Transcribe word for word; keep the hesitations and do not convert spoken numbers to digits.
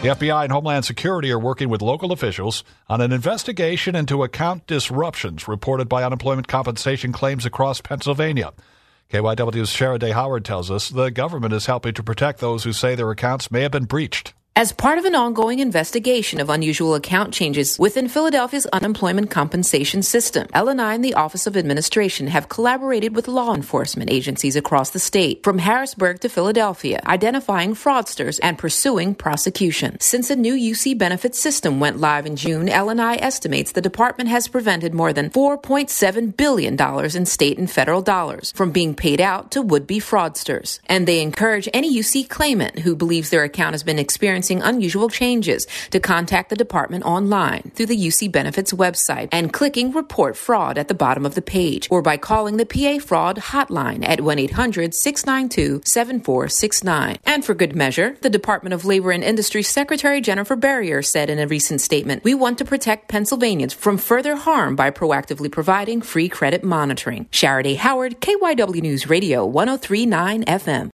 The F B I and Homeland Security are working with local officials on an investigation into account disruptions reported by unemployment compensation claims across Pennsylvania. K Y W's Shara Howard tells us the government is helping to protect those who say their accounts may have been breached. As part of an ongoing investigation of unusual account changes within Philadelphia's unemployment compensation system, L and I and the Office of Administration have collaborated with law enforcement agencies across the state, from Harrisburg to Philadelphia, identifying fraudsters and pursuing prosecution. Since the new U C benefit system went live in June, L and I estimates the department has prevented more than four point seven billion dollars in state and federal dollars from being paid out to would-be fraudsters. And they encourage any U C claimant who believes their account has been experiencing unusual changes to contact the department online through the U C Benefits website and clicking Report Fraud at the bottom of the page, or by calling the P A Fraud Hotline at one eight hundred six nine two seven four six nine. And for good measure, the Department of Labor and Industry Secretary Jennifer Berrier said in a recent statement, "We want to protect Pennsylvanians from further harm by proactively providing free credit monitoring." Shara Howard, K Y W News Radio, one oh three point nine F M.